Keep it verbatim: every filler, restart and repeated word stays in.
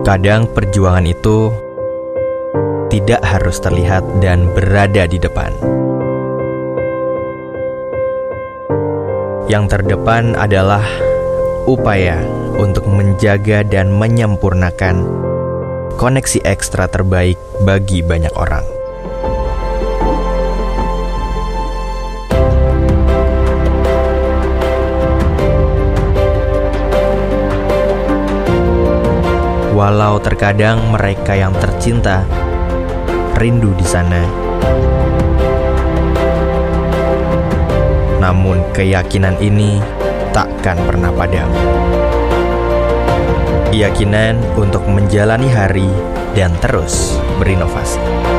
Kadang perjuangan itu tidak harus terlihat dan berada di depan. Yang terdepan adalah upaya untuk menjaga dan menyempurnakan koneksi ekstra terbaik bagi banyak orang. Walau terkadang mereka yang tercinta rindu di sana, namun keyakinan ini takkan pernah padam. Keyakinan untuk menjalani hari dan terus berinovasi.